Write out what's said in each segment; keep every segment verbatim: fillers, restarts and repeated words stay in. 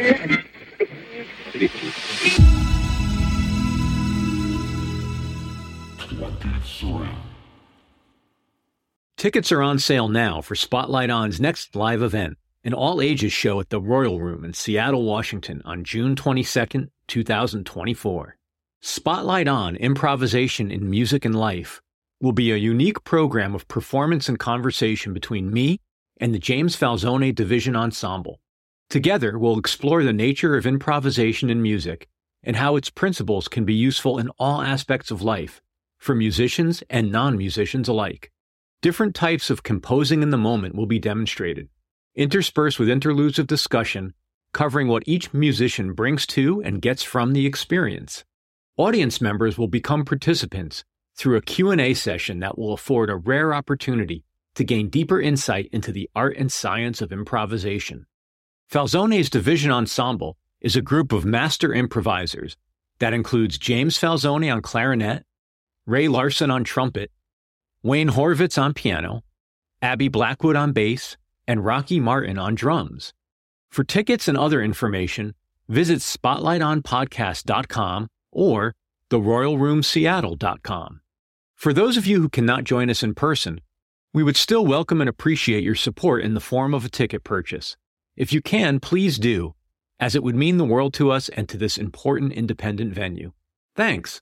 Tickets are on sale now for Spotlight On's next live event, an all-ages show at the Royal Room in Seattle, Washington on June twenty-second, twenty twenty-four. Spotlight On Improvisation in Music and Life will be a unique program of performance and conversation between me and the James Falzone Division Ensemble. Together, we'll explore the nature of improvisation in music and how its principles can be useful in all aspects of life, for musicians and non-musicians alike. Different types of composing in the moment will be demonstrated, interspersed with interludes of discussion covering what each musician brings to and gets from the experience. Audience members will become participants through a Q and A session that will afford a rare opportunity to gain deeper insight into the art and science of improvisation. Falzone's Division Ensemble is a group of master improvisers that includes James Falzone on clarinet, Ray Larson on trumpet, Wayne Horvitz on piano, Abby Blackwood on bass, and Rocky Martin on drums. For tickets and other information, visit spotlight on podcast dot com or the royal room seattle dot com. For those of you who cannot join us in person, we would still welcome and appreciate your support in the form of a ticket purchase. If you can, please do, as it would mean the world to us and to this important independent venue. Thanks.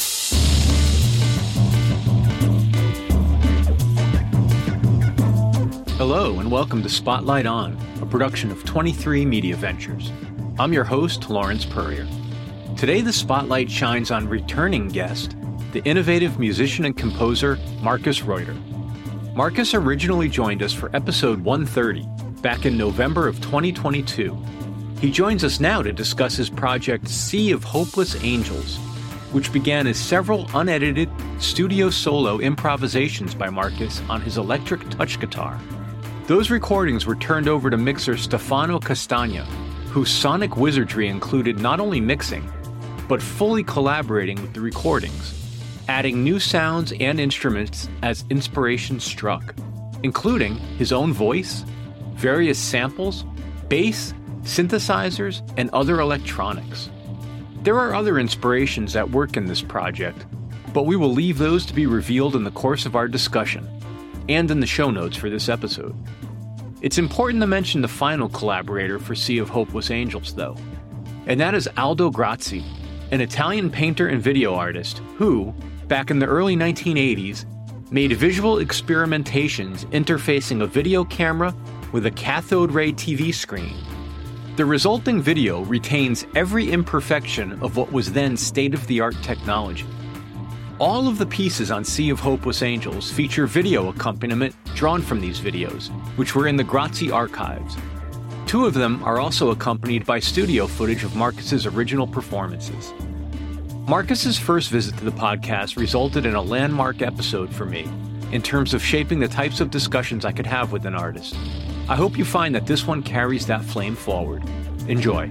Hello and welcome to Spotlight On, a production of twenty-three Media Ventures. I'm your host, Lawrence Purrier. Today the spotlight shines on returning guest, the innovative musician and composer Marcus Reuter. Marcus originally joined us for episode one thirty back in November of twenty twenty-two. He joins us now to discuss his project Sea of Hopeless Angels, which began as several unedited studio solo improvisations by Marcus on his electric touch guitar. Those recordings were turned over to mixer Stefano Castagna, whose sonic wizardry included not only mixing, but fully collaborating with the recordings, adding new sounds and instruments as inspiration struck, including his own voice, various samples, bass, synthesizers, and other electronics. There are other inspirations at work in this project, but we will leave those to be revealed in the course of our discussion, and in the show notes for this episode. It's important to mention the final collaborator for Sea of Hopeless Angels, though, and that is Aldo Grazzi, an Italian painter and video artist who, back in the early nineteen eighties, made visual experimentations interfacing a video camera with a cathode ray T V screen. The resulting video retains every imperfection of what was then state-of-the-art technology. All of the pieces on Sea of Hopeless Angels feature video accompaniment drawn from these videos, which were in the Grazzi archives. Two of them are also accompanied by studio footage of Marcus's original performances. Marcus's first visit to the podcast resulted in a landmark episode for me, in terms of shaping the types of discussions I could have with an artist. I hope you find that this one carries that flame forward. Enjoy.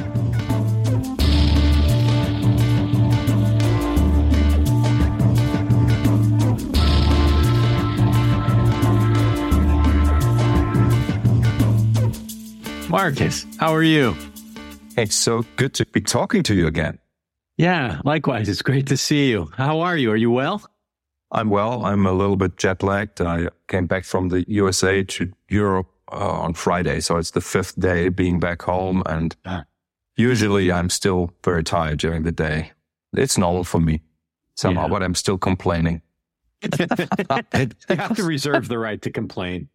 Marcus, how are you? It's so good to be talking to you again. Yeah, likewise. It's great to see you. How are you? Are you well? I'm well. I'm a little bit jet lagged. I came back from the U S A to Europe uh, on Friday, so it's the fifth day being back home, and uh, usually I'm still very tired during the day. It's normal for me somehow, yeah. But I'm still complaining. You have to reserve the right to complain.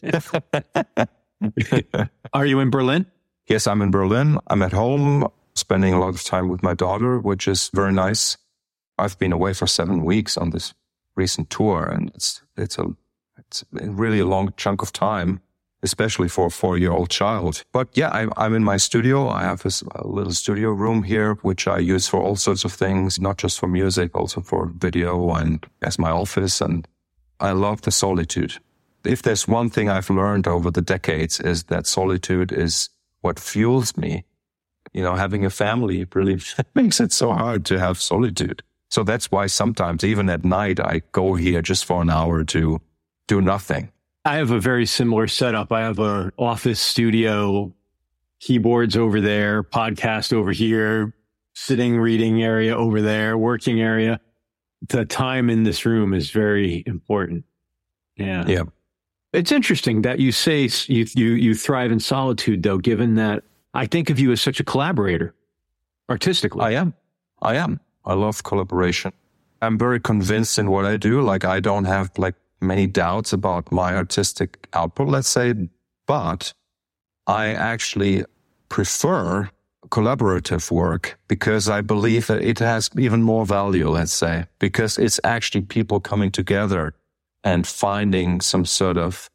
Are you in Berlin? Yes, I'm in Berlin. I'm at home, spending a lot of time with my daughter, which is very nice. I've been away for seven weeks on this recent tour, and it's it's a it's really a long chunk of time, especially for a four-year-old child. But yeah, I'm, I'm in my studio. I have a, a little studio room here, which I use for all sorts of things, not just for music, also for video and as my office. And I love the solitude. If there's one thing I've learned over the decades is that solitude is what fuels me. You know, having a family really makes it so hard to have solitude. So that's why sometimes, even at night, I go here just for an hour to do nothing. I have a very similar setup. I have an office studio keyboards over there, podcast over here, sitting reading area over there, working area. The time in this room is very important. Yeah. Yeah. It's interesting that you say you, you, you thrive in solitude, though, given that I think of you as such a collaborator artistically. I am. I am. I love collaboration. I'm very convinced in what I do. Like, I don't have like many doubts about my artistic output, let's say, but I actually prefer collaborative work because I believe that it has even more value, let's say, because it's actually people coming together and finding some sort of,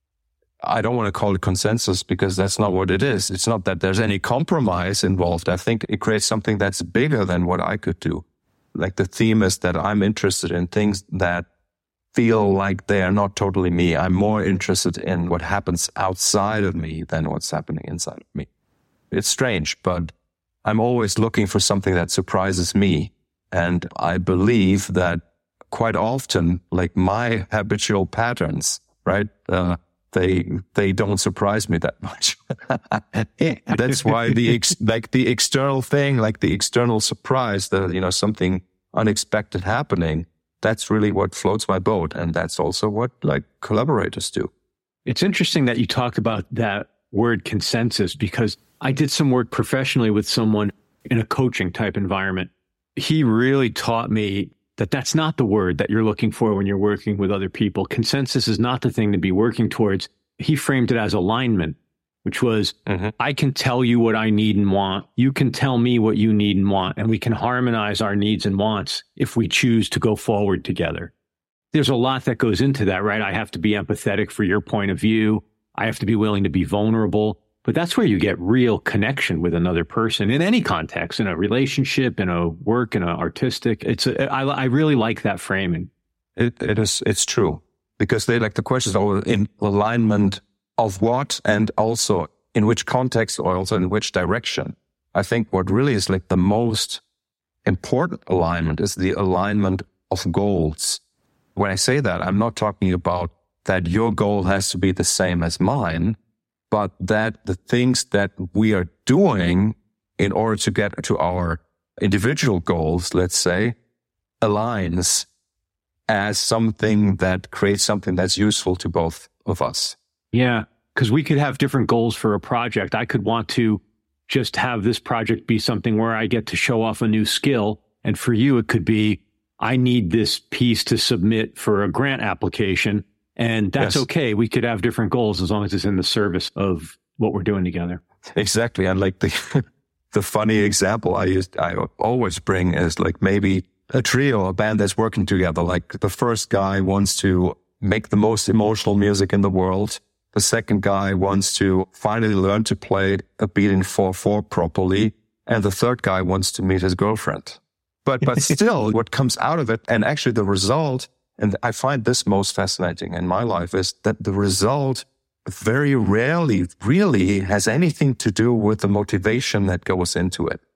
I don't want to call it consensus because that's not what it is. It's not that there's any compromise involved. I think it creates something that's bigger than what I could do. Like, the theme is that I'm interested in things that feel like they are not totally me. I'm more interested in what happens outside of me than what's happening inside of me. It's strange, but I'm always looking for something that surprises me. And I believe that quite often, like, my habitual patterns, right, uh, they they don't surprise me that much. That's why the ex- like the external thing, like the external surprise, the you know something unexpected happening, that's really what floats my boat, and that's also what like collaborators do. It's interesting that you talked about that word consensus, because I did some work professionally with someone in a coaching type environment. He really taught me that that's not the word that you're looking for when you're working with other people. Consensus is not the thing to be working towards. He framed it as alignment, which was, mm-hmm. I can tell you what I need and want. You can tell me what you need and want, and we can harmonize our needs and wants if we choose to go forward together. There's a lot that goes into that, right? I have to be empathetic for your point of view. I have to be willing to be vulnerable. But that's where you get real connection with another person in any context, in a relationship, in a work, in an artistic. It's a, I, I really like that framing. It, it is, it's true, because they like the questions are in alignment of what, and also in which context, or also in which direction. I think what really is like the most important alignment is the alignment of goals. When I say that, I'm not talking about that your goal has to be the same as mine, but that the things that we are doing in order to get to our individual goals, let's say, aligns as something that creates something that's useful to both of us. Yeah, because we could have different goals for a project. I could want to just have this project be something where I get to show off a new skill. And for you, it could be, I need this piece to submit for a grant application. And that's yes. okay. We could have different goals as long as it's in the service of what we're doing together. Exactly. And like the the funny example I used, I always bring is like maybe a trio, a band that's working together. Like, the first guy wants to make the most emotional music in the world. The second guy wants to finally learn to play a beat in four four properly. And the third guy wants to meet his girlfriend. But but still, what comes out of it, and actually the result, and I find this most fascinating in my life, is that the result very rarely really has anything to do with the motivation that goes into it.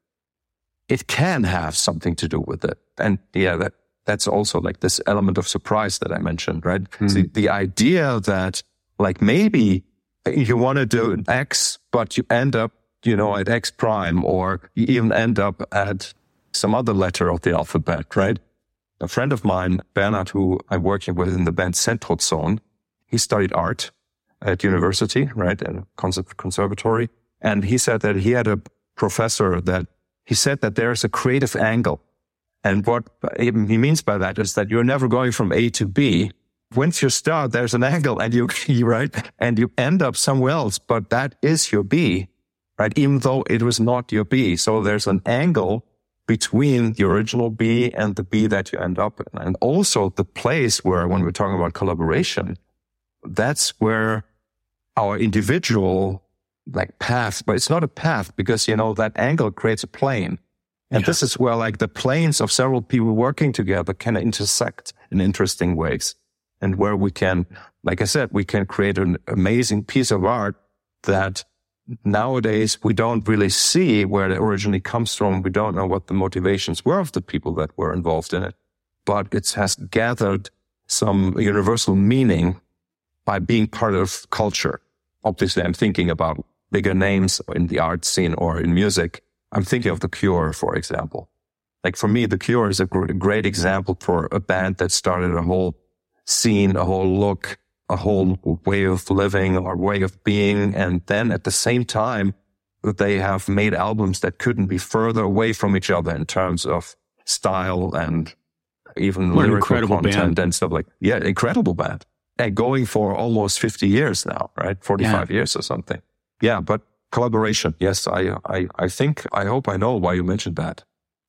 It can have something to do with it. And yeah, that that's also like this element of surprise that I mentioned, right? Mm-hmm. So the idea that like maybe you want to do X, but you end up, you know, at X prime, or you even end up at some other letter of the alphabet, right? A friend of mine, Bernhard, who I'm working with in the band Zentrozone, he studied art at university, right, at a conservatory. And he said that he had a professor that he said that there's a creative angle. And what he means by that is that you're never going from A to B. Once you start, there's an angle, and you, right, and you end up somewhere else, but that is your B, right, even though it was not your B. So there's an angle between the original B and the B that you end up in. And also the place where, when we're talking about collaboration, that's where our individual like path, but it's not a path, because, you know, that angle creates a plane. And yeah. This is where like the planes of several people working together can intersect in interesting ways. And where we can, like I said, we can create an amazing piece of art that nowadays we don't really see where it originally comes from. We don't know what the motivations were of the people that were involved in it, but it has gathered some universal meaning by being part of culture. Obviously, I'm thinking about bigger names in the art scene or in music, I'm thinking of The Cure, for example. Like for me, The Cure is a gr- great example for a band that started a whole scene, a whole look, a whole way of living or way of being. And then at the same time, they have made albums that couldn't be further away from each other in terms of style and even what lyrical content band. and stuff like, yeah, incredible band. And going for almost fifty years now, right? forty-five yeah. years or something. Yeah, but collaboration. Yes, I, I, I think, I hope I know why you mentioned that.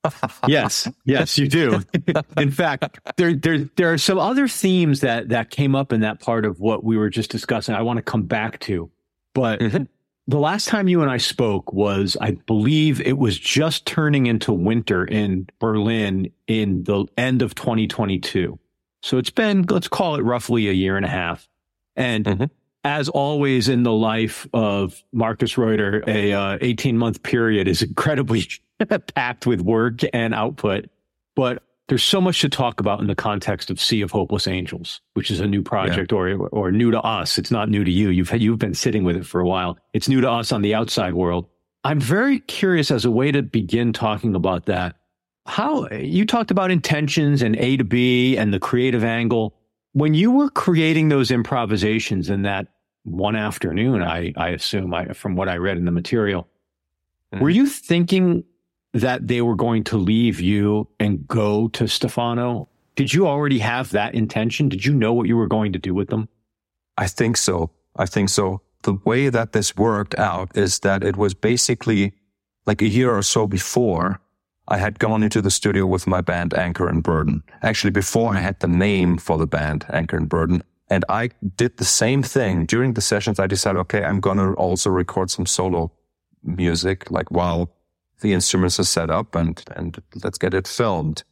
yes, yes, you do. In fact, there, there, there are some other themes that, that came up in that part of what we were just discussing. I want to come back to, but mm-hmm. the last time you and I spoke was, I believe it was just turning into winter in Berlin in the end of twenty twenty-two. So it's been, let's call it roughly a year and a half. And mm-hmm. as always in the life of Marcus Reuter, a uh, eighteen month period is incredibly packed with work and output. But there's so much to talk about in the context of Sea of Hopeless Angels, which is a new project yeah. or or new to us. It's not new to you. You've you've been sitting with it for a while. It's new to us on the outside world. I'm very curious, as a way to begin talking about that, how you talked about intentions and A to B and the creative angle. When you were creating those improvisations in that one afternoon, I, I assume, I, from what I read in the material, mm-hmm. were you thinking that they were going to leave you and go to Stefano? Did you already have that intention? Did you know what you were going to do with them? I think so. I think so. The way that this worked out is that it was basically like a year or so before I had gone into the studio with my band Anchor and Burden. Actually, before I had the name for the band, Anchor and Burden. And I did the same thing. During the sessions, I decided, okay, I'm going to also record some solo music, like while the instruments are set up, and, and let's get it filmed.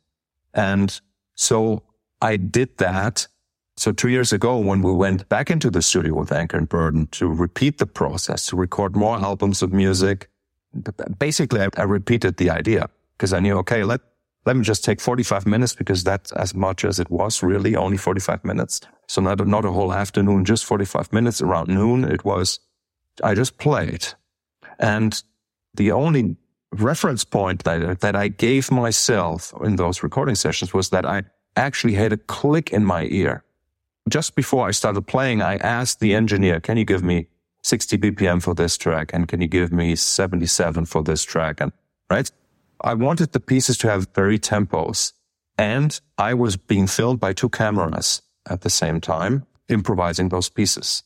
And so I did that. So two years ago, when we went back into the studio with Anchor and Burden to repeat the process, to record more albums of music, basically I, I repeated the idea. Because I knew, okay, let, let me just take forty-five minutes, because that's as much as it was, really, only forty-five minutes. So not, not a whole afternoon, just forty-five minutes. Around noon, it was, I just played. And the only reference point that, that I gave myself in those recording sessions was that I actually had a click in my ear. Just before I started playing, I asked the engineer, can you give me sixty B P M for this track? And can you give me seventy-seven for this track? And right? I wanted the pieces to have very tempos, and I was being filmed by two cameras at the same time, improvising those pieces.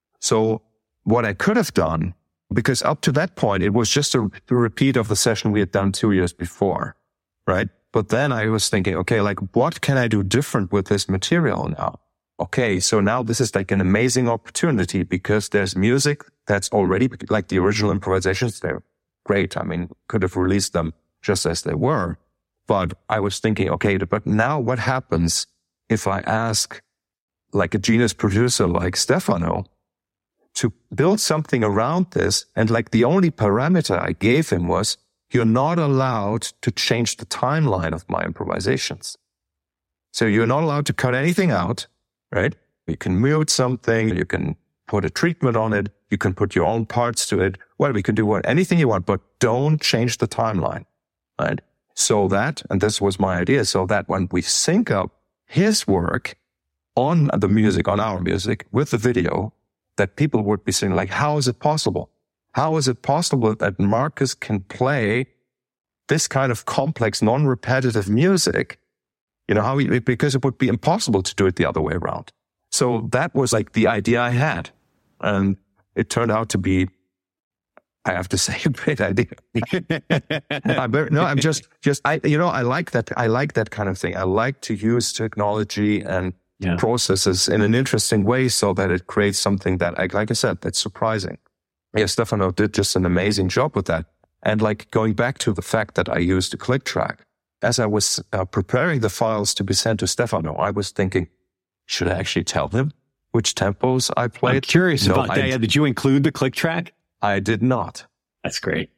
So what I could have done, because up to that point, it was just a, a repeat of the session we had done two years before, right? But then I was thinking, okay, like, what can I do different with this material now? Okay, so now this is like an amazing opportunity, because there's music that's already, like the original improvisations, they're great. I mean, could have released them just as they were. But I was thinking, okay, but now what happens if I ask like a genius producer like Stefano to build something around this? And like the only parameter I gave him was, you're not allowed to change the timeline of my improvisations. So you're not allowed to cut anything out, right? You can mute something, you can put a treatment on it, you can put your own parts to it. Well, we can do what, anything you want, but don't change the timeline. Right? So that, and this was my idea, so that when we sync up his work on the music, on our music, with the video, that people would be saying, like, how is it possible? How is it possible that Marcus can play this kind of complex, non-repetitive music? You know, how he, because it would be impossible to do it the other way around. So that was like the idea I had. And it turned out to be, I have to say, a great idea. I'm very, no, I'm just, just, I, you know, I like that. I like that kind of thing. I like to use technology and yeah. processes in an interesting way so that it creates something that, like, like I said, that's surprising. Yeah, Stefano did just an amazing job with that. And like going back to the fact that I used a click track, as I was uh, preparing the files to be sent to Stefano, I was thinking, should I actually tell him which tempos I played? I'm curious no, about that. I, Did you include the click track? I did not. That's great.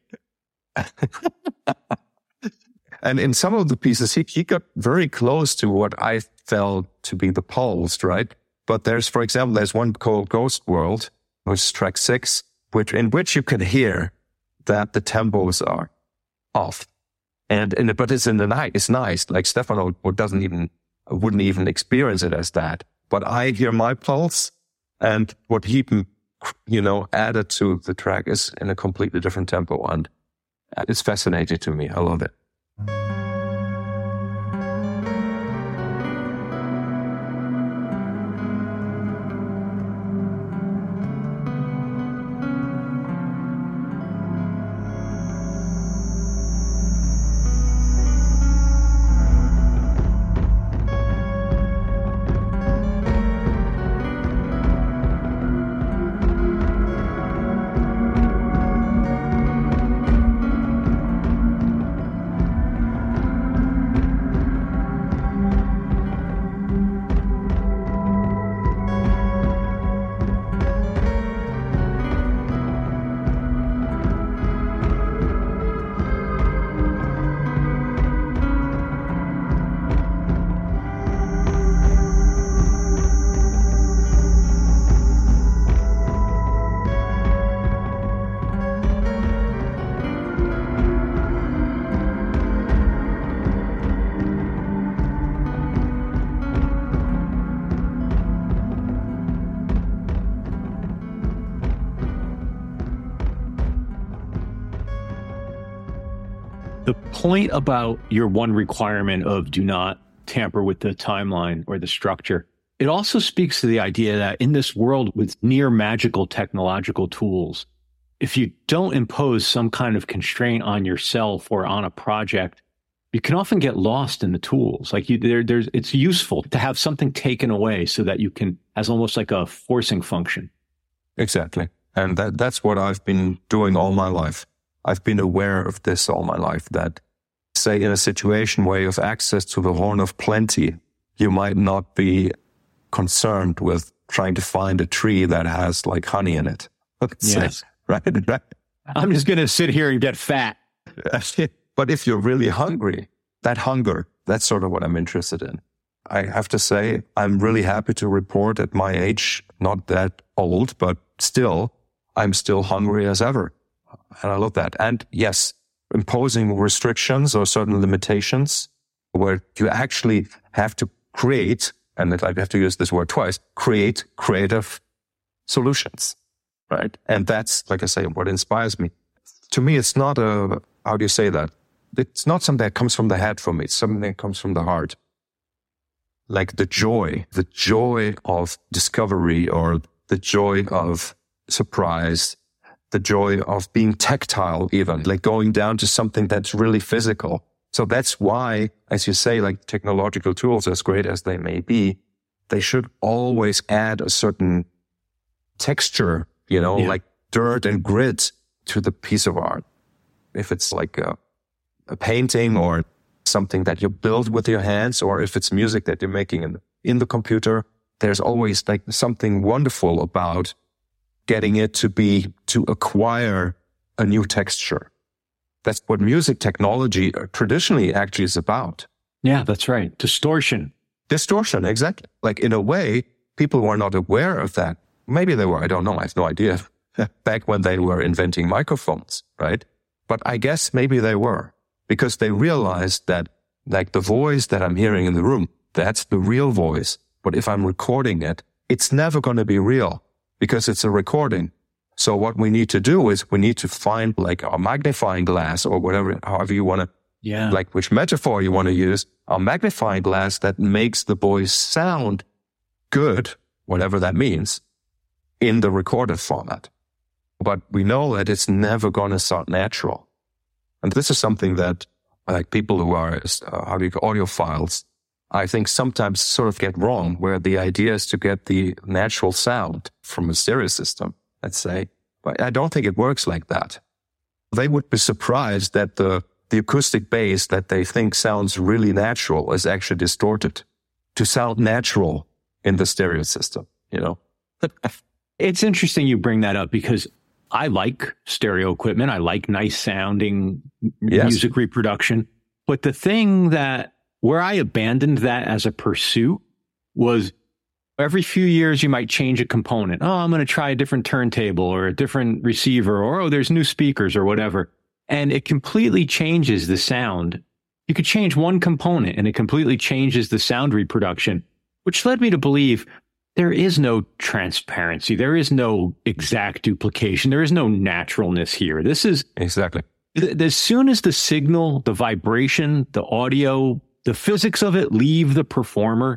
And in some of the pieces, he, he got very close to what I felt to be the pulse, right? But there's, for example, there's one called Ghost World, which is track six. which in which you can hear that the tempos are off. And, and but it's in the night. It's nice. Like Stefano doesn't even wouldn't even experience it as that. But I hear my pulse, and what he, you know, added to the track is in a completely different tempo, and it's fascinating to me. I love it. The point about your one requirement of do not tamper with the timeline or the structure, it also speaks to the idea that in this world with near magical technological tools, if you don't impose some kind of constraint on yourself or on a project, you can often get lost in the tools. Like you, there, there's, it's useful to have something taken away so that you can, as almost like a forcing function. Exactly. And that, that's what I've been doing all my life. I've been aware of this all my life, that say in a situation where you have access to the horn of plenty, you might not be concerned with trying to find a tree that has like honey in it. Yes. Right? Right? I'm just going to sit here and get fat. But if you're really hungry, that hunger, that's sort of what I'm interested in. I have to say, I'm really happy to report at my age, not that old, but still, I'm still hungry as ever. And I love that. And yes, imposing restrictions or certain limitations where you actually have to create, and I have to use this word twice, create creative solutions, right? And that's, like I say, what inspires me. To me, it's not a, how do you say that? It's not something that comes from the head for me. It's something that comes from the heart. Like the joy, the joy of discovery or the joy of surprise, the joy of being tactile even, like going down to something that's really physical. So that's why, as you say, like technological tools, as great as they may be, they should always add a certain texture, you know, yeah. like dirt and grit to the piece of art. If it's like a, a painting or something that you build with your hands, or if it's music that you're making in, in the computer, there's always like something wonderful about getting it to be, to acquire a new texture. That's what music technology traditionally actually is about. Yeah, that's right. Distortion. Distortion, exactly. Like in a way, people were not aware of that. Maybe they were, I don't know, I have no idea. Back when they were inventing microphones, right? But I guess maybe they were, because they realized that like the voice that I'm hearing in the room, that's the real voice. But if I'm recording it, it's never going to be real because it's a recording. So what we need to do is we need to find like a magnifying glass or whatever, however you want to, yeah, like which metaphor you want to use, a magnifying glass that makes the voice sound good, whatever that means, in the recorded format. But we know that it's never going to sound natural. And this is something that like people who are, uh, how do you call audiophiles, I think sometimes sort of get wrong, where the idea is to get the natural sound from a stereo system, let's say. But I don't think it works like that. They would be surprised that the, the acoustic bass that they think sounds really natural is actually distorted to sound natural in the stereo system, you know? It's interesting you bring that up because I like stereo equipment. I like nice sounding yes. music reproduction. But the thing that, where I abandoned that as a pursuit was Every few years, you might change a component. Oh, I'm going to try a different turntable or a different receiver, or, oh, there's new speakers or whatever. And it completely changes the sound. You could change one component and it completely changes the sound reproduction, which led me to believe there is no transparency. There is no exact duplication. There is no naturalness here. This is exactly. Th- as soon as the signal, the vibration, the audio, the physics of it leave the performer,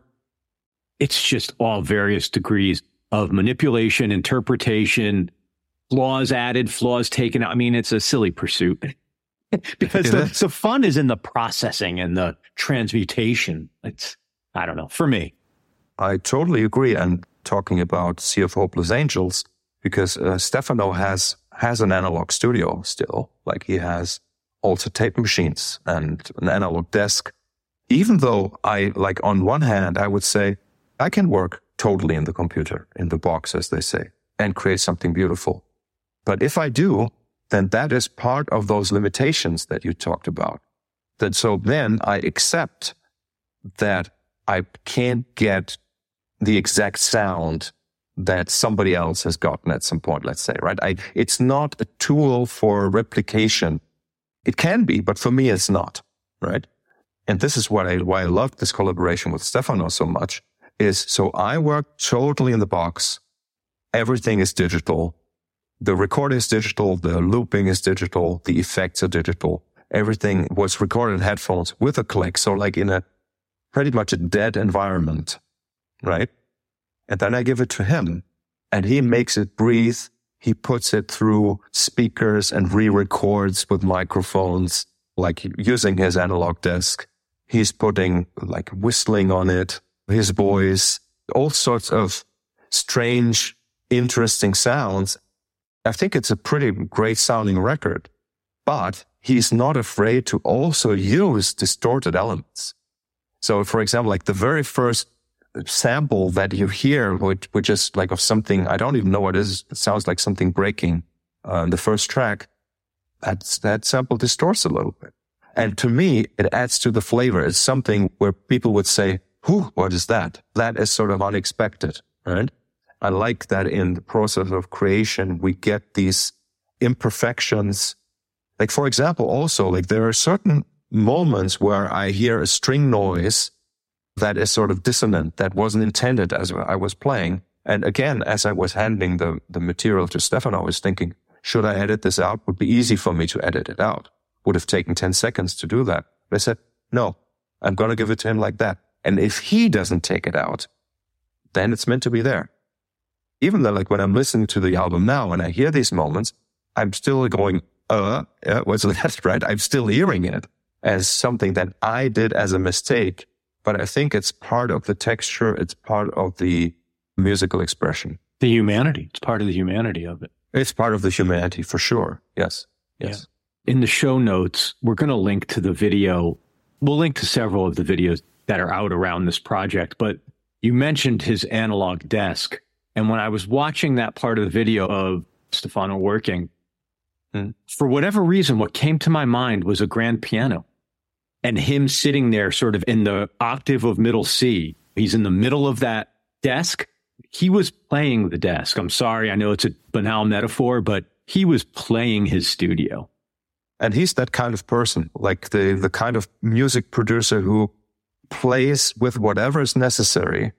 it's just all various degrees of manipulation, interpretation, flaws added, flaws taken out. I mean, it's a silly pursuit because the, the fun is in the processing and the transmutation. It's, I don't know, for me. I totally agree. And talking about Sea of Hopeless Angels, because uh, Stefano has, has an analog studio still. Like he has also tape machines and an analog desk. Even though I, like on one hand, I would say, I can work totally in the computer, in the box, as they say, and create something beautiful. But if I do, then that is part of those limitations that you talked about. That so then I accept that I can't get the exact sound that somebody else has gotten at some point, let's say, right? I, it's not a tool for replication. It can be, but for me, it's not, right? And this is what I, why I love this collaboration with Stefano so much. Is so I work totally in the box. Everything is digital. The recording is digital. The looping is digital. The effects are digital. Everything was recorded in headphones with a click. So like in a pretty much a dead environment, right? And then I give it to him and he makes it breathe. He puts it through speakers and re-records with microphones, like using his analog desk. He's putting like whistling on it. His voice, all sorts of strange, interesting sounds. I think it's a pretty great sounding record, but he's not afraid to also use distorted elements. So, for example, like the very first sample that you hear, which, which is like of something, I don't even know what it is. It sounds like something breaking. Uh, the first track, that's, that sample distorts a little bit. And to me, it adds to the flavor. It's something where people would say, whew, what is that? That is sort of unexpected, right? I like that in the process of creation, we get these imperfections. Like, for example, also, like there are certain moments where I hear a string noise that is sort of dissonant, that wasn't intended as I was playing. And again, as I was handing the, the material to Stefano, I was thinking, should I edit this out? Would be easy for me to edit it out. Would have taken ten seconds to do that. But I said, no, I'm going to give it to him like that. And if he doesn't take it out, then it's meant to be there. Even though, like when I'm listening to the album now and I hear these moments, I'm still going, uh, yeah, what's that, right? I'm still hearing it as something that I did as a mistake. But I think it's part of the texture. It's part of the musical expression. The humanity. It's part of the humanity of it. It's part of the humanity for sure. Yes. Yes. Yeah. In the show notes, we're going to link to the video. We'll link to several of the videos that are out around this project, but you mentioned his analog desk. And when I was watching that part of the video of Stefano working, mm. for whatever reason, what came to my mind was a grand piano and him sitting there sort of in the octave of middle C. He's in the middle of that desk. He was playing the desk. I'm sorry. I know it's a banal metaphor, but he was playing his studio. And he's that kind of person, like the, the kind of music producer who plays with whatever is necessary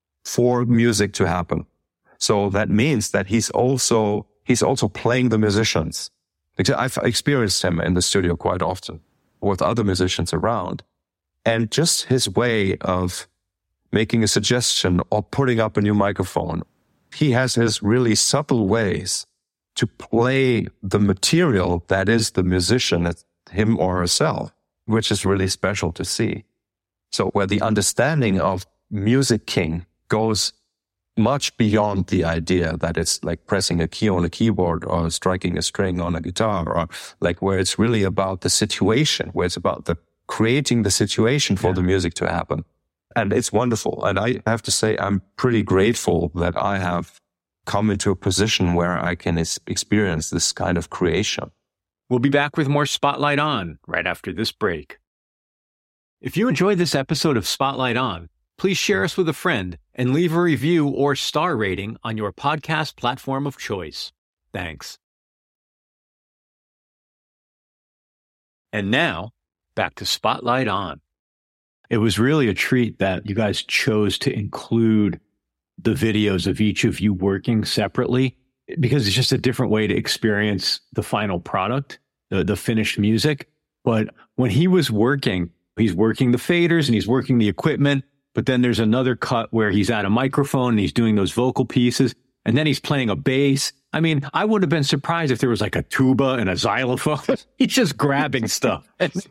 for music to happen. So that means that he's also, he's also playing the musicians. I've experienced him in the studio quite often with other musicians around. And just his way of making a suggestion or putting up a new microphone, he has his really subtle ways to play the material that is the musician, him or herself, which is really special to see. So where the understanding of Music King goes much beyond the idea that it's like pressing a key on a keyboard or striking a string on a guitar, or like where it's really about the situation, where it's about the creating the situation for yeah. the music to happen. And it's wonderful. And I have to say, I'm pretty grateful that I have come into a position where I can is- experience this kind of creation. We'll be back with more Spotlight On right after this break. If you enjoyed this episode of Spotlight On, please share us with a friend and leave a review or star rating on your podcast platform of choice. Thanks. And now, back to Spotlight On. It was really a treat that you guys chose to include the videos of each of you working separately, because it's just a different way to experience the final product, the, the finished music. But when he was working, he's working the faders and he's working the equipment, but then there's another cut where he's at a microphone and he's doing those vocal pieces, and then he's playing a bass. I mean, I would have been surprised if there was like a tuba and a xylophone. He's just grabbing stuff.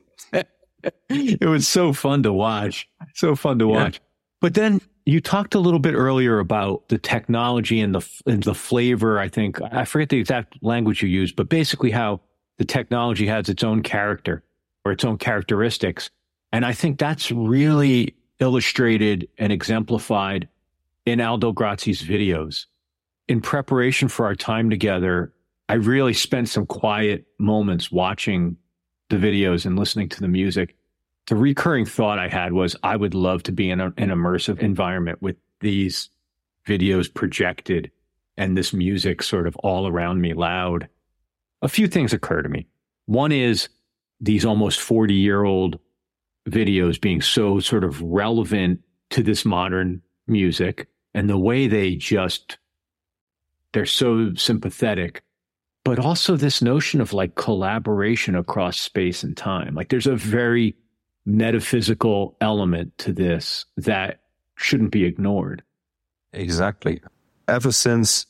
It was so fun to watch. So fun to watch. Yeah. But then you talked a little bit earlier about the technology and the and the flavor, I think. I forget the exact language you used, but basically how the technology has its own character or its own characteristics. And I think that's really illustrated and exemplified in Aldo Grazi's videos. In preparation for our time together, I really spent some quiet moments watching the videos and listening to the music. The recurring thought I had was I would love to be in a, an immersive environment with these videos projected and this music sort of all around me loud. A few things occur to me. One is these almost forty-year-old videos being so sort of relevant to this modern music, and the way they just, they're so sympathetic, but also this notion of like collaboration across space and time. Like there's a very metaphysical element to this that shouldn't be ignored. Exactly. Ever since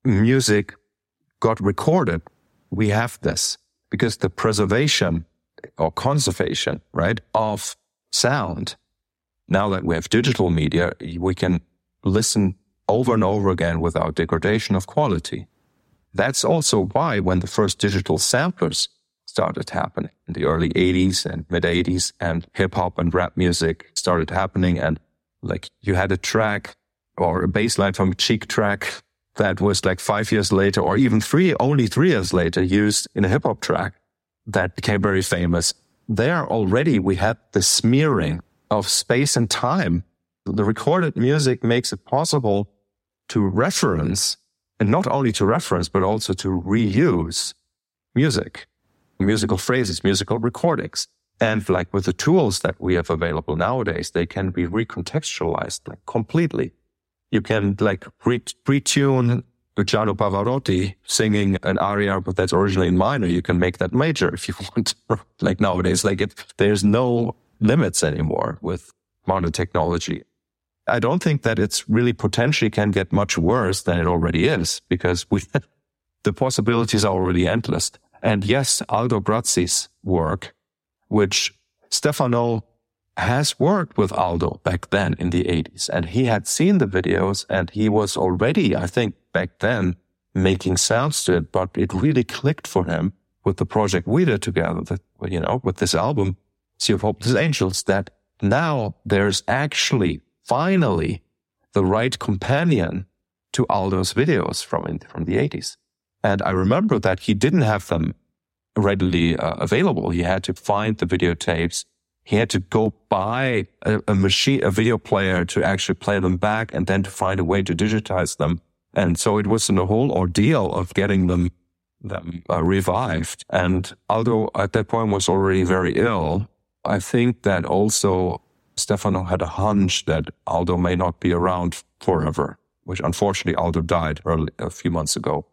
music got recorded, we have this, because the preservation or conservation, right, of sound, now that we have digital media, we can listen over and over again without degradation of quality. That's also why when the first digital samplers started happening in the early eighties and mid eighties, and hip hop and rap music started happening, and like you had a track or a bass line from a Cheek track that was like five years later or even three, only three years later used in a hip hop track that became very famous. There already we had the smearing of space and time. The recorded music makes it possible to reference, and not only to reference, but also to reuse music, musical phrases, musical recordings. And like with the tools that we have available nowadays, they can be recontextualized like completely. You can like re- retune Luciano Pavarotti singing an aria, but that's originally in minor. You can make that major if you want. Like nowadays, like it, there's no limits anymore with modern technology. I don't think that it's really potentially can get much worse than it already is, because we, the possibilities are already endless. And yes, Aldo Grazi's work, which Stefano has worked with Aldo back then in the eighties, and he had seen the videos, and he was already, I think, back then making sounds to it, but it really clicked for him with the project we did together, that, you know, with this album, Sea of Hopeless Angels, that now there's actually finally the right companion to Aldo's videos from in, from the eighties. And I remember that he didn't have them readily uh, available. He had to find the videotapes. He had to go buy a, a machine, a video player to actually play them back, and then to find a way to digitize them. And so it was a whole ordeal of getting them, them uh, revived. And Aldo at that point was already very ill. I think that also Stefano had a hunch that Aldo may not be around forever, which unfortunately Aldo died early, a few months ago.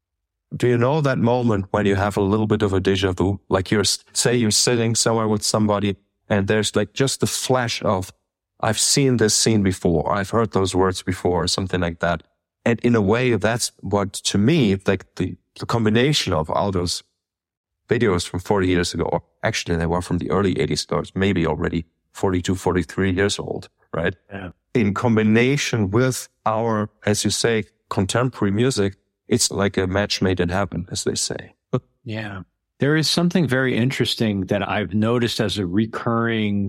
Do you know that moment when you have a little bit of a déjà vu? Like you're, say you're sitting somewhere with somebody and there's like just the flash of, I've seen this scene before, I've heard those words before, or something like that. And in a way, that's what, to me, like the, the combination of Aldo's videos from forty years ago, or actually they were from the early eighties, so it's maybe already forty-two, forty-three years old, right? Yeah. In combination with our, as you say, contemporary music, it's like a match made in heaven, as they say. Yeah. There is something very interesting that I've noticed as a recurring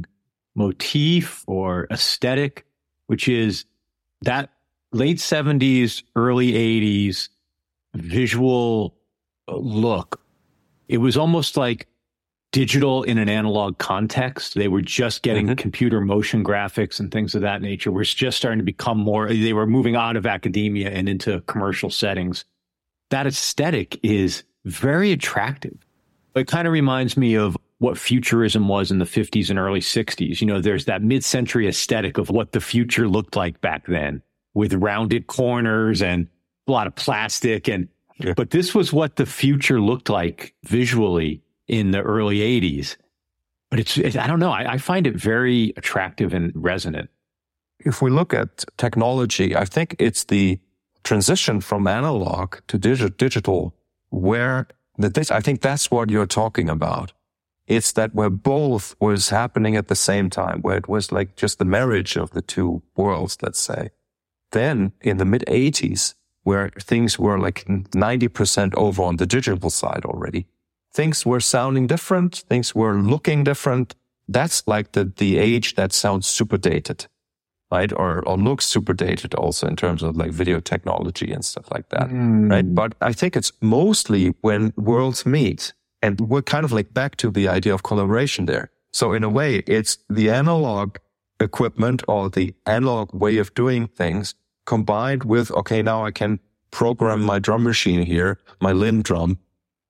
motif or aesthetic, which is that late seventies, early eighties visual look. It was almost like digital in an analog context. They were just getting mm-hmm. computer motion graphics and things of that nature. We're just starting to become more, they were moving out of academia and into commercial settings. That aesthetic is very attractive. It kind of reminds me of what futurism was in the fifties and early sixties. You know, there's that mid-century aesthetic of what the future looked like back then, with rounded corners and a lot of plastic. And yeah. But this was what the future looked like visually in the early eighties. But it's, it, I don't know, I, I find it very attractive and resonant. If we look at technology, I think it's the transition from analog to digi- digital where that this, I think that's what you're talking about. It's that where both was happening at the same time, where it was like just the marriage of the two worlds, let's say. Then in the mid eighties, where things were like ninety percent over on the digital side already, things were sounding different, things were looking different. That's like the, the age that sounds super dated, right? Or, or looks super dated also in terms of like video technology and stuff like that, mm. right? But I think it's mostly when worlds meet. And we're kind of like back to the idea of collaboration there. So in a way, it's the analog equipment or the analog way of doing things combined with, okay, now I can program my drum machine here, my Linn drum,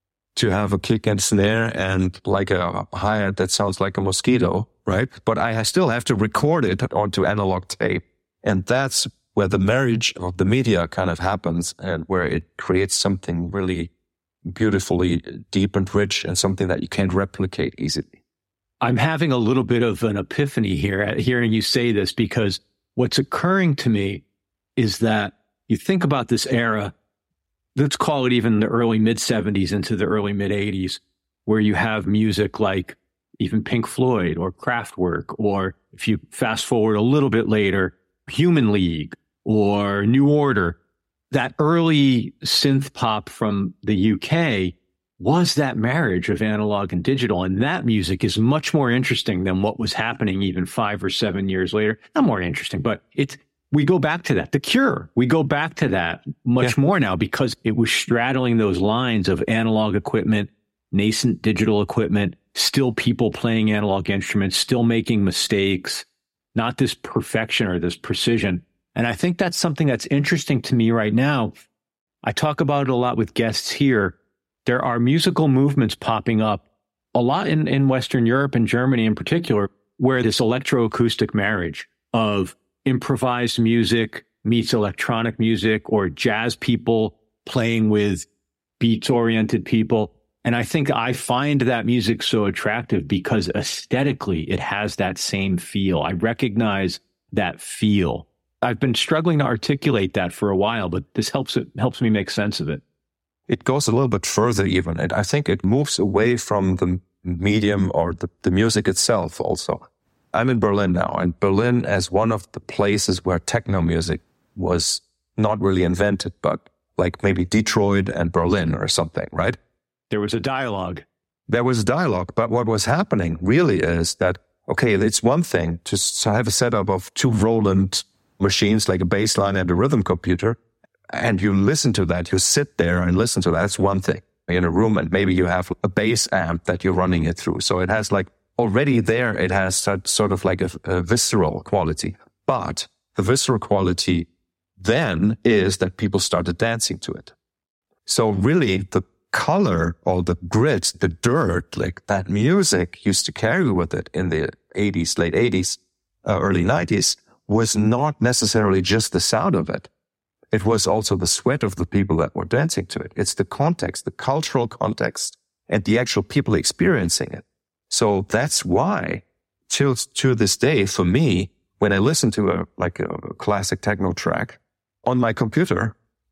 to have a kick and snare and like a hi-hat that sounds like a mosquito, right? But I still have to record it onto analog tape. And that's where the marriage of the media kind of happens and where it creates something really beautifully deep and rich and something that you can't replicate easily. I'm having a little bit of an epiphany here at hearing you say this, because what's occurring to me is that you think about this era, let's call it even the early mid seventies into the early mid eighties, where you have music like even Pink Floyd or Kraftwerk, or if you fast forward a little bit later, Human League or New Order. That early synth pop from the U K was that marriage of analog and digital. And that music is much more interesting than what was happening even five or seven years later. Not more interesting, but it's, we go back to that. The Cure, we go back to that much yeah. more now because it was straddling those lines of analog equipment, nascent digital equipment, still people playing analog instruments, still making mistakes, not this perfection or this precision. And I think that's something that's interesting to me right now. I talk about it a lot with guests here. There are musical movements popping up a lot in, in Western Europe and Germany in particular, where this electroacoustic marriage of improvised music meets electronic music, or jazz people playing with beats-oriented people. And I think I find that music so attractive because aesthetically it has that same feel. I recognize that feel. I've been struggling to articulate that for a while, but this helps it helps me make sense of it. It goes a little bit further even. And I think it moves away from the medium or the, the music itself also. I'm in Berlin now, and Berlin as one of the places where techno music was not really invented, but like maybe Detroit and Berlin or something, right? There was a dialogue. There was a dialogue, but what was happening really is that, okay, it's one thing to have a setup of two Roland machines like a bass line and a rhythm computer, and you listen to that, you sit there and listen to that. That's one thing in a room, and maybe you have a bass amp that you're running it through. So it has like already there, it has sort of like a, a visceral quality. But the visceral quality then is that people started dancing to it. So really the color or the grit, the dirt, like that music used to carry with it in the eighties, late eighties, uh, early nineties, was not necessarily just the sound of it. It was also the sweat of the people that were dancing to it. It's the context, the cultural context, and the actual people experiencing it. So that's why, till to this day, for me, when I listen to a like a classic techno track on my computer,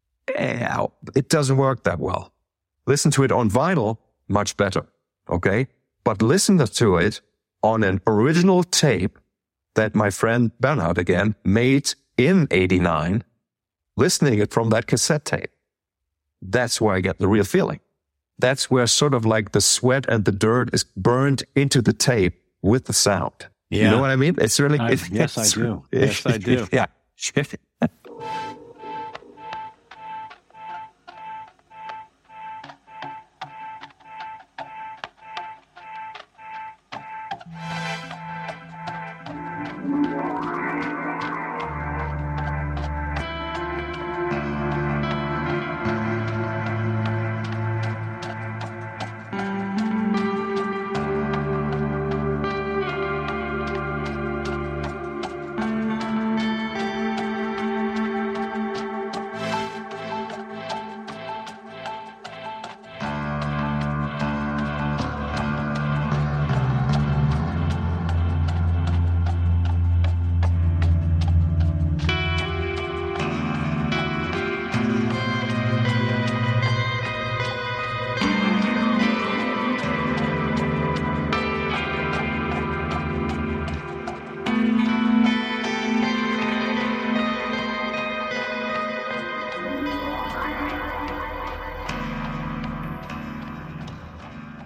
eh, it doesn't work that well. Listen to it on vinyl, much better, okay? But listen to it on an original tape that my friend Bernhard, again, made in eighty-nine, listening it from that cassette tape. That's where I get the real feeling. That's where sort of like the sweat and the dirt is burned into the tape with the sound. Yeah. You know what I mean? It's really... I, it, yes, it's, I do. Yes, I do. Yeah.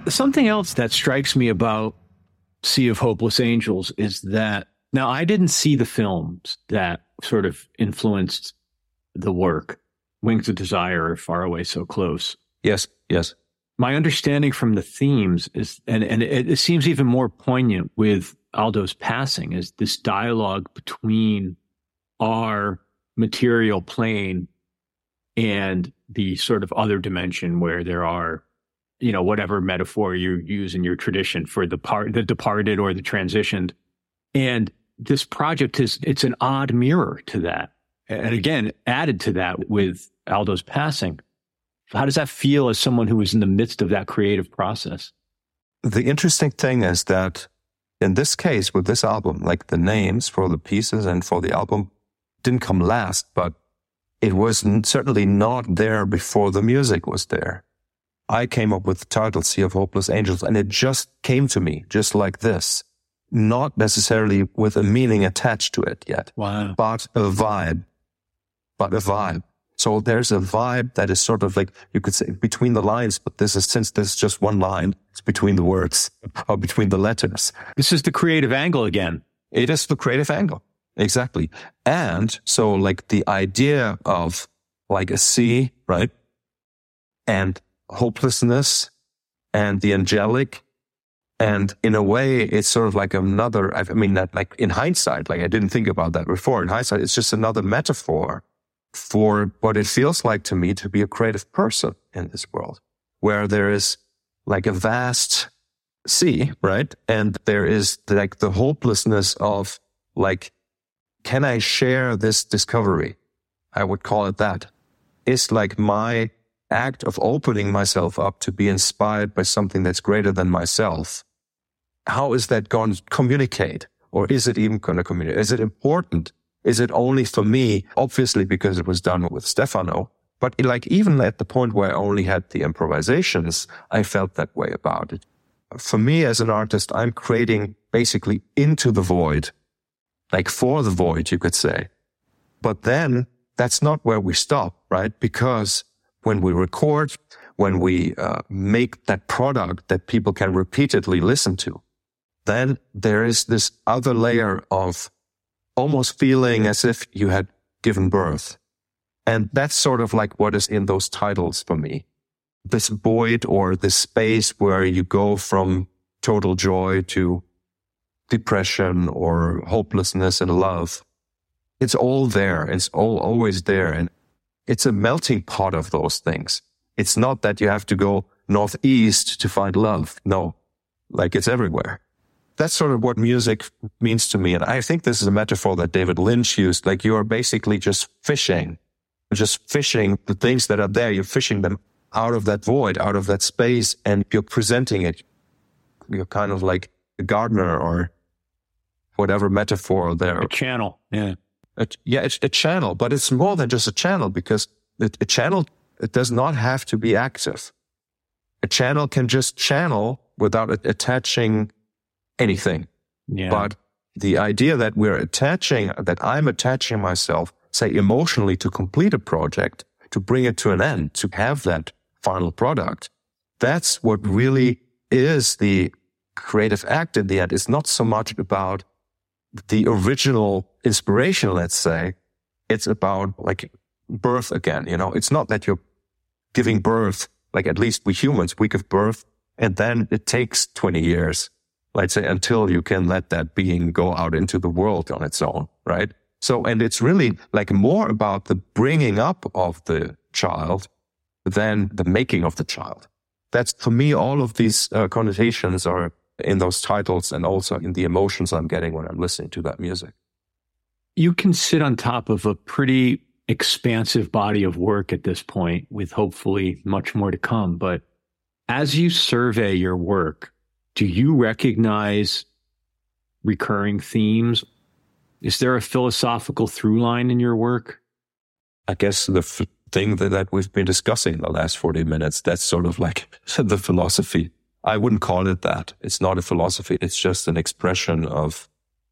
Something else that strikes me about Sea of Hopeless Angels is that, now I didn't see the films that sort of influenced the work, Wings of Desire or Far Away So Close. Yes, yes. My understanding from the themes is, and, and it, it seems even more poignant with Aldo's passing, is this dialogue between our material plane and the sort of other dimension where there are, you know, whatever metaphor you use in your tradition for the part, the departed or the transitioned. And this project is, it's an odd mirror to that. And again, added to that with Aldo's passing. How does that feel as someone who is in the midst of that creative process? The interesting thing is that in this case, with this album, like the names for the pieces and for the album didn't come last, but it was certainly not there before the music was there. I came up with the title Sea of Hopeless Angels, and it just came to me just like this, not necessarily with a meaning attached to it yet. Wow. But a vibe, but a vibe. So there's a vibe that is sort of like, you could say between the lines, but this is, since there's just one line, it's between the words or between the letters. This is the creative angle again. It is the creative angle. Exactly. And so like the idea of like a sea, right? And hopelessness and the angelic. And in a way, it's sort of like another, I mean, that like in hindsight, like I didn't think about that before. In hindsight, it's just another metaphor for what it feels like to me to be a creative person in this world, where there is like a vast sea, right? And there is like the hopelessness of like, can I share this discovery? I would call it that. It's like my act of opening myself up to be inspired by something that's greater than myself. How is that going to communicate? Or is it even going to communicate? Is it important? Is it only for me? Obviously, because it was done with Stefano. But like even at the point where I only had the improvisations, I felt that way about it. For me as an artist, I'm creating basically into the void, like for the void, you could say. But then that's not where we stop, right? Because when we record, when we uh, make that product that people can repeatedly listen to, then there is this other layer of almost feeling as if you had given birth. And that's sort of like what is in those titles for me. This void or this space where you go from total joy to depression or hopelessness and love. It's all there. It's all always there. And it's a melting pot of those things. It's not that you have to go northeast to find love. No, like it's everywhere. That's sort of what music means to me. And I think this is a metaphor that David Lynch used. Like you are basically just fishing, just fishing the things that are there. You're fishing them out of that void, out of that space, and you're presenting it. You're kind of like a gardener or whatever metaphor there. A channel, yeah. A, yeah, it's a channel, but it's more than just a channel because it, a channel, it does not have to be active. A channel can just channel without a, attaching anything. Yeah. But the idea that we're attaching, that I'm attaching myself, say emotionally, to complete a project, to bring it to an end, to have that final product, that's what really is the creative act in the end. It's not so much about the original inspiration, let's say. It's about like birth again, you know. It's not that you're giving birth, like at least we humans, we give birth, and then it takes twenty years, let's say, until you can let that being go out into the world on its own, right? So, and it's really like more about the bringing up of the child than the making of the child. That's, for me, all of these uh, connotations are in those titles and also in the emotions I'm getting when I'm listening to that music. You can sit on top of a pretty expansive body of work at this point with hopefully much more to come. But as you survey your work, do you recognize recurring themes? Is there a philosophical through line in your work? I guess the f- thing that, that we've been discussing in the last forty minutes, that's sort of like the philosophy. I wouldn't call it that. It's not a philosophy. It's just an expression of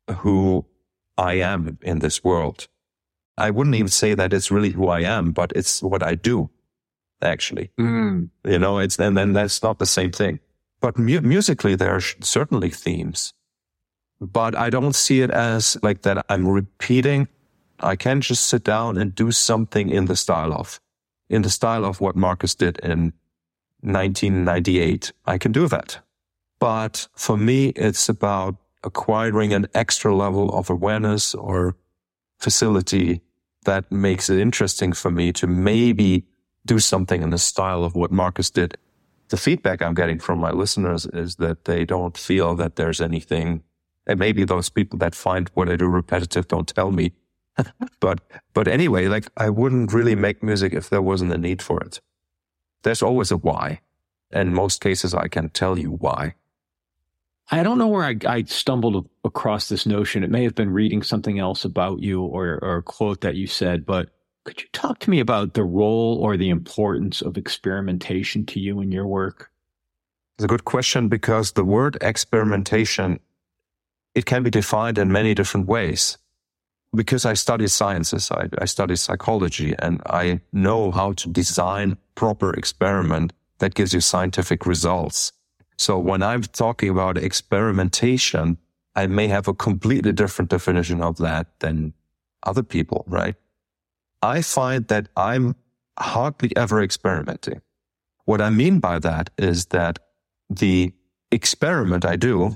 who I am in this world. I wouldn't even say that it's really who I am, but it's what I do, actually. Mm. You know, it's, and then that's not the same thing. But mu- musically, there are certainly themes. But I don't see it as like that I'm repeating. I can just sit down and do something in the style of, in the style of what Marcus did in nineteen ninety-eight. I can do that. But for me, it's about acquiring an extra level of awareness or facility that makes it interesting for me to maybe do something in the style of what Marcus did. The feedback I'm getting from my listeners is that they don't feel that there's anything, and maybe those people that find what I do repetitive don't tell me. but, but anyway, like I wouldn't really make music if there wasn't a need for it. There's always a why. And in most cases, I can tell you why. I don't know where I, I stumbled across this notion. It may have been reading something else about you or, or a quote that you said, but could you talk to me about the role or the importance of experimentation to you in your work? It's a good question because the word experimentation, it can be defined in many different ways. Because I study sciences, I, I study psychology, and I know how to design proper experiment that gives you scientific results. So when I'm talking about experimentation, I may have a completely different definition of that than other people, right? I find that I'm hardly ever experimenting. What I mean by that is that the experiment I do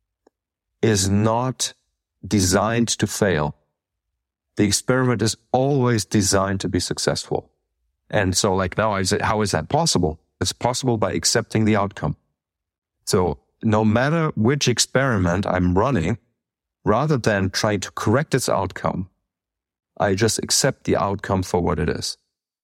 is not designed to fail. The experiment is always designed to be successful. And so like now I say, how is that possible? It's possible by accepting the outcome. So no matter which experiment I'm running, rather than trying to correct its outcome, I just accept the outcome for what it is.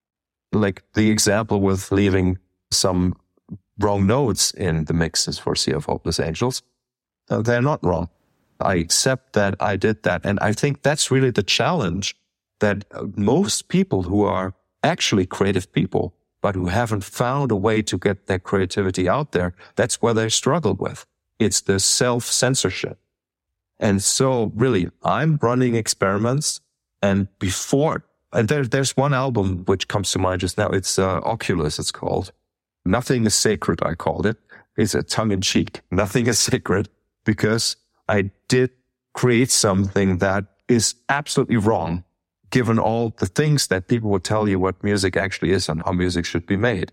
Like the example with leaving some wrong notes in the mixes for Sea of Hopeless Angels, uh, they're not wrong. I accept that I did that. And I think that's really the challenge that most people who are actually creative people, but who haven't found a way to get their creativity out there, that's where they struggle with. It's the self-censorship. And so really, I'm running experiments, and before, and there, there's one album which comes to mind just now. It's uh, Oculus, it's called. Nothing is Sacred, I called it. It's a tongue-in-cheek. Nothing is sacred, because I did create something that is absolutely wrong, given all the things that people will tell you what music actually is and how music should be made.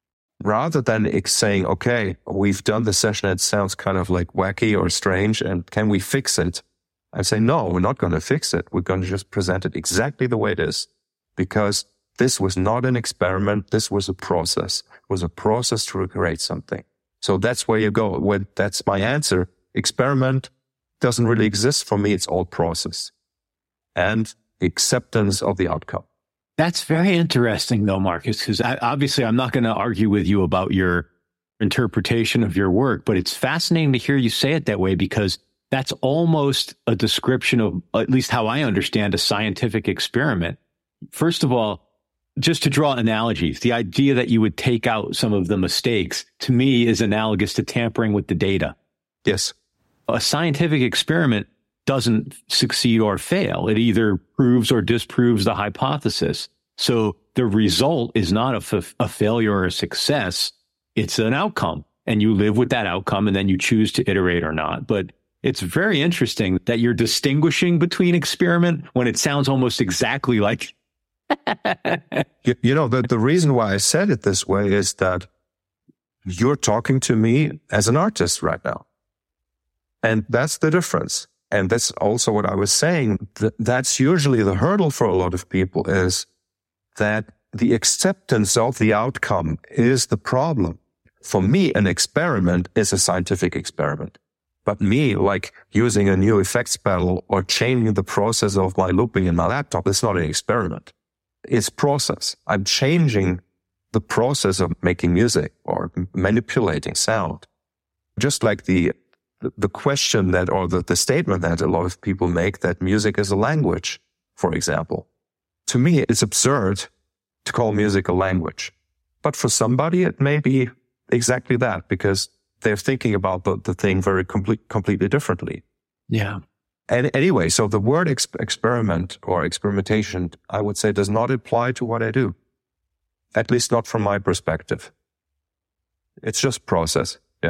Rather than saying, okay, we've done the session, it sounds kind of like wacky or strange, and can we fix it? I say, no, we're not going to fix it. We're going to just present it exactly the way it is, because this was not an experiment. This was a process. It was a process to create something. So that's where you go. When, that's my answer. Experiment doesn't really exist for me. It's all process and acceptance of the outcome. That's very interesting, though, Marcus, because obviously I'm not going to argue with you about your interpretation of your work, but it's fascinating to hear you say it that way, because that's almost a description of, at least how I understand, a scientific experiment. First of all, just to draw analogies, the idea that you would take out some of the mistakes, to me, is analogous to tampering with the data. Yes. A scientific experiment doesn't succeed or fail. It either proves or disproves the hypothesis. So the result is not a, f- a failure or a success. It's an outcome, and you live with that outcome, and then you choose to iterate or not. But it's very interesting that you're distinguishing between experiment when it sounds almost exactly like. you, you know, the, the reason why I said it this way is that you're talking to me as an artist right now. And that's the difference. And that's also what I was saying. Th- that's usually the hurdle for a lot of people, is that the acceptance of the outcome is the problem. For me, an experiment is a scientific experiment. But me, like using a new effects pedal or changing the process of my looping in my laptop, is not an experiment. It's process. I'm changing the process of making music or manipulating sound. Just like the the question that, or the, the statement that a lot of people make, that music is a language, for example. To me, it's absurd to call music a language. But for somebody, it may be exactly that, because they're thinking about the, the thing very complete, completely differently. Yeah. And anyway, so the word ex- experiment or experimentation, I would say, does not apply to what I do. At least not from my perspective. It's just process. Yeah.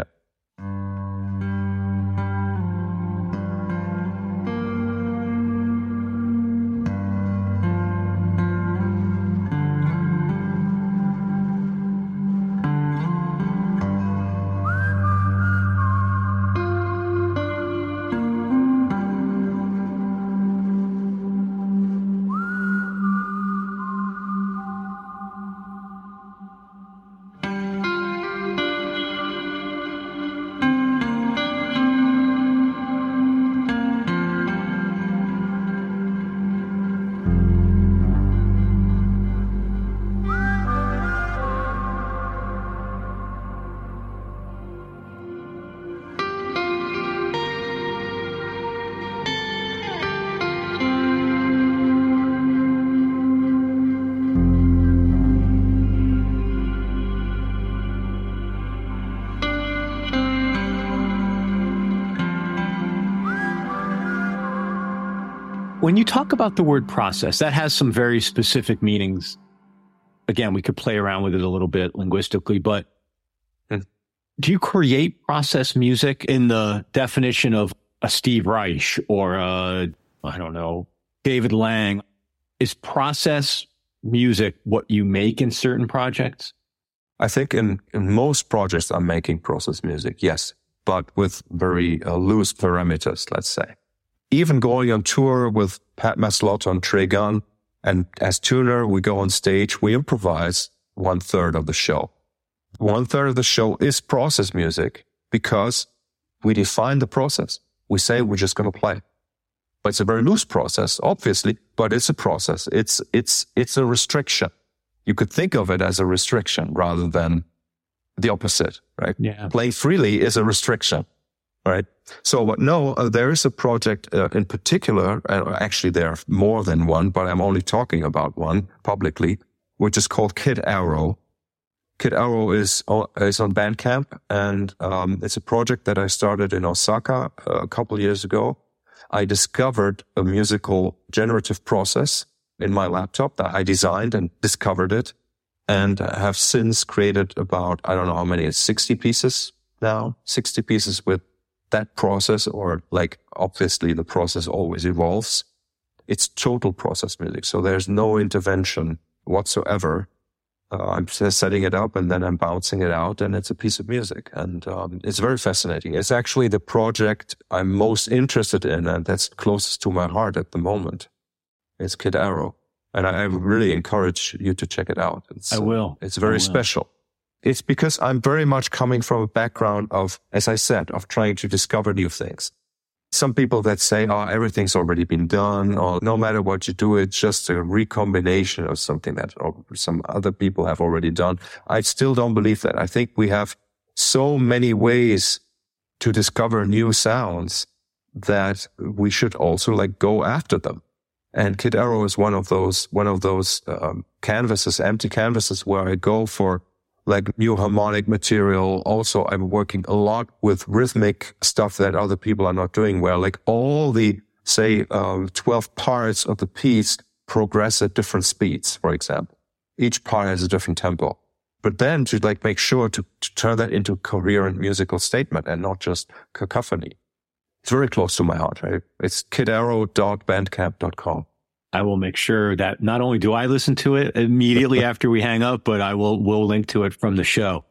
When you talk about the word process, that has some very specific meanings. Again, we could play around with it a little bit linguistically, but mm. do you create process music in the definition of a Steve Reich or a, I don't know, David Lang? Is process music what you make in certain projects? I think in, in most projects I'm making process music, yes, but with very uh, loose parameters, let's say. Even going on tour with Pat Maslotta on Trey Gunn, and as tuner, we go on stage, we improvise one third of the show. One third of the show is process music because we define the process. We say we're just going to play. But it's a very loose process, obviously, but it's a process. It's, it's, it's a restriction. You could think of it as a restriction rather than the opposite, right? Yeah. Playing freely is a restriction. Right. So, but no, uh, there is a project uh, in particular, uh, actually there are more than one, but I'm only talking about one publicly, which is called Kid Arrow. Kid Arrow is, uh, is on Bandcamp, and um, it's a project that I started in Osaka uh, a couple of years ago. I discovered a musical generative process in my laptop that I designed and discovered it, and have since created about, I don't know how many, sixty pieces now, sixty pieces with that process, or like obviously the process always evolves. It's total process music. So there's no intervention whatsoever. Uh, I'm just setting it up and then I'm bouncing it out and it's a piece of music. And um, it's very fascinating. It's actually the project I'm most interested in and that's closest to my heart at the moment. It's Kid Arrow. And I, I really encourage you to check it out. It's, I will. Uh, it's very will. special. It's because I'm very much coming from a background of, as I said, of trying to discover new things. Some people that say, oh, everything's already been done, or no matter what you do, it's just a recombination of something that some other people have already done. I still don't believe that. I think we have so many ways to discover new sounds that we should also like go after them. And Kid Arrow is one of those, one of those um, canvases, empty canvases where I go for like new harmonic material. Also, I'm working a lot with rhythmic stuff that other people are not doing well. Like all the, say, uh, twelve parts of the piece progress at different speeds, for example. Each part has a different tempo. But then to like make sure to, to turn that into coherent musical statement and not just cacophony. It's very close to my heart, right? It's kid arrow dot bandcamp dot com. I will make sure that not only do I listen to it immediately after we hang up, but I will will link to it from the show.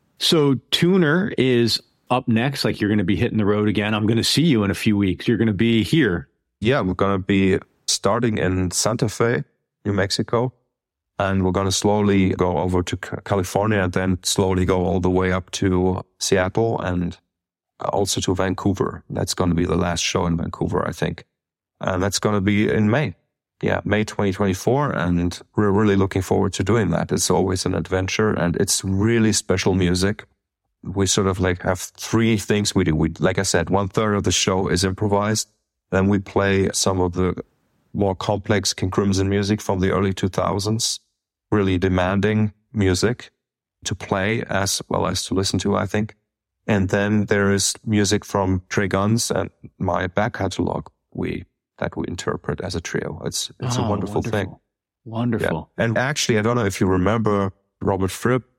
So Tuner is up next. Like you're going to be hitting the road again. I'm going to see you in a few weeks. You're going to be here. Yeah, we're going to be starting in Santa Fe, New Mexico. And we're going to slowly go over to California and then slowly go all the way up to Seattle and also to Vancouver. That's going to be the last show in Vancouver, I think. And that's going to be in May. Yeah, May twenty twenty-four, and we're really looking forward to doing that. It's always an adventure, and it's really special music. We sort of like have three things we do. We, like I said, one third of the show is improvised. Then we play some of the more complex King Crimson music from the early two thousands, really demanding music to play as well as to listen to, I think. And then there is music from Trey Guns and my back catalog. We that we interpret as a trio. It's it's oh, a wonderful, wonderful. thing. Wonderful. Yeah. And actually, I don't know if you remember Robert Fripp,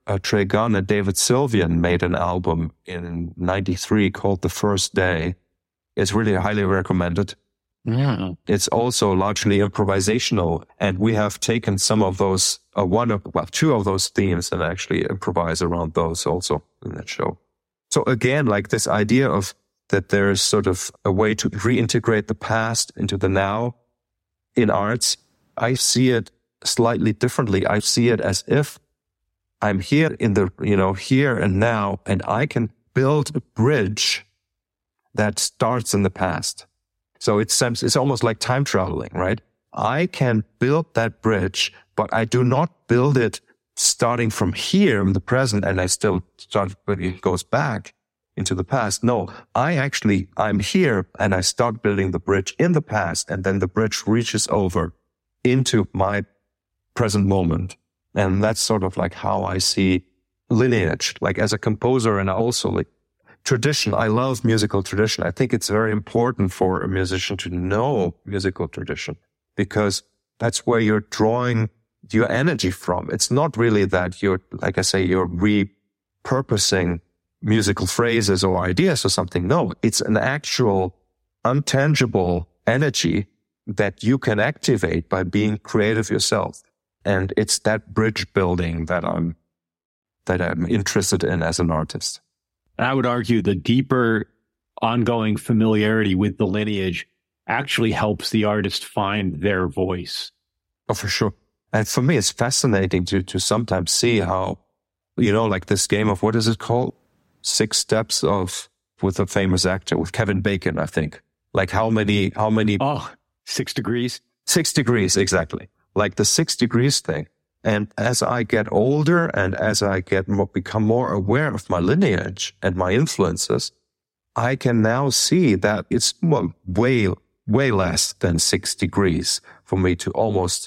uh, Trey Gunn and David Sylvian made an album in ninety-three called The First Day. It's really highly recommended. Yeah. It's also largely improvisational, and we have taken some of those, uh, one of, well, two of those themes and actually improvise around those also in that show. So again, like this idea of that there is sort of a way to reintegrate the past into the now in arts, I see it slightly differently. I see it as if I'm here in the, you know, here and now, and I can build a bridge that starts in the past. So it's, it's almost like time traveling, right? I can build that bridge, but I do not build it starting from here in the present and I still start, but it goes back into the past. No, I actually, I'm here and I start building the bridge in the past, and then the bridge reaches over into my present moment. And that's sort of like how I see lineage, like as a composer, and also like tradition. I love musical tradition. I think it's very important for a musician to know musical tradition, because that's where you're drawing your energy from. It's not really that you're, like I say, you're repurposing musical phrases or ideas or something. No, it's an actual untangible energy that you can activate by being creative yourself. And it's that bridge building that I'm, that I'm interested in as an artist. I would argue the deeper ongoing familiarity with the lineage actually helps the artist find their voice. Oh, for sure. And for me, it's fascinating to, to sometimes see how, you know, like this game of, what is it called? Six Steps of, with a famous actor, with Kevin Bacon, I think. Like how many, how many. Oh, six degrees. Six degrees, exactly. Like the six degrees thing. And as I get older and as I get more, become more aware of my lineage and my influences, I can now see that it's well, way, way less than six degrees for me to almost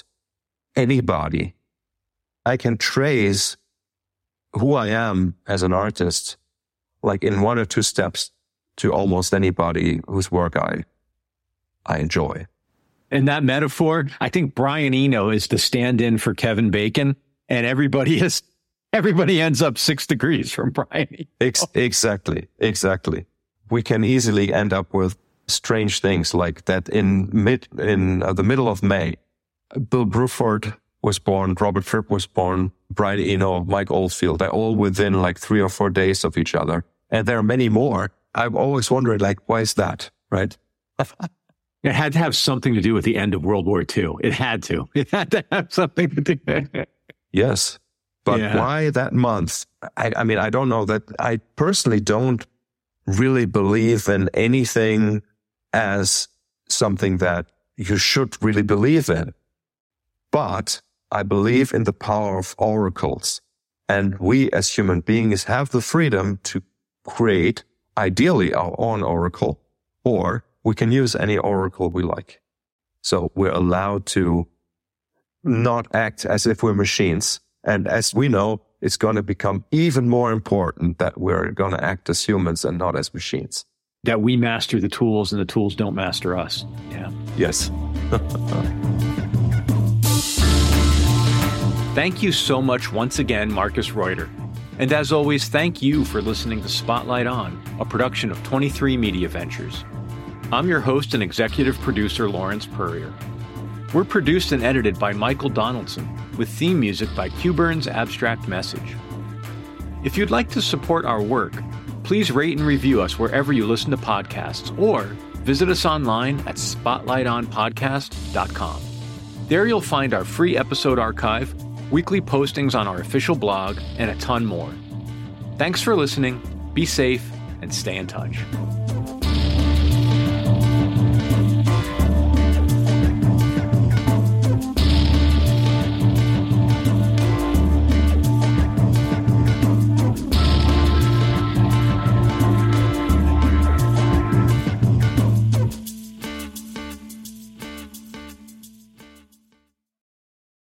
anybody. I can trace who I am as an artist, like in one or two steps, to almost anybody whose work I, I enjoy. In that metaphor, I think Brian Eno is the stand-in for Kevin Bacon, and everybody is everybody ends up six degrees from Brian Eno. Ex- exactly, exactly. We can easily end up with strange things like that. In mid in uh, the middle of May, Bill Bruford was born, Robert Fripp was born, Brian Eno, Mike Oldfield. They're all within like three or four days of each other, and there are many more. I've always wondered, like, why is that, right? It had to have something to do with the end of World War Two. It had to. It had to have something to do with it. Yes. But Yeah. why that month? I, I mean, I don't know. That I personally don't really believe in anything as something that you should really believe in. But I believe in the power of oracles. And we as human beings have the freedom to create, ideally, our own oracle, or we can use any oracle we like. So we're allowed to not act as if we're machines. And as we know, it's going to become even more important that we're going to act as humans and not as machines. That we master the tools and the tools don't master us. Yeah. Yes. Thank you so much once again, Marcus Reuter. And as always, thank you for listening to Spotlight On, a production of twenty-three Media Ventures. I'm your host and executive producer, Lawrence Purrier. We're produced and edited by Michael Donaldson, with theme music by Q-Burn's Abstract Message. If you'd like to support our work, please rate and review us wherever you listen to podcasts, or visit us online at spotlight on podcast dot com. There you'll find our free episode archive, weekly postings on our official blog, and a ton more. Thanks for listening, be safe, and stay in touch.